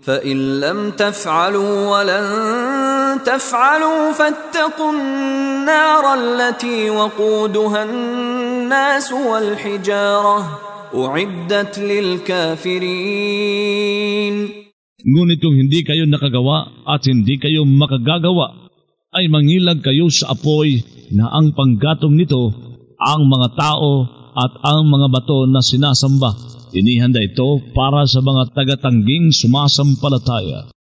فإن لم تفعلوا ولن تفعلوا فاتقوا النار التي وقودها الناس والحجارة أعدت للكافرين. Ngunit kung hindi kayo nakagawa at hindi kayo makagagawa, ay mangilag kayo sa apoy na ang panggatong nito ang mga tao at ang mga bato na sinasamba. Inihanda ito para sa mga tagatangging sumasampalataya.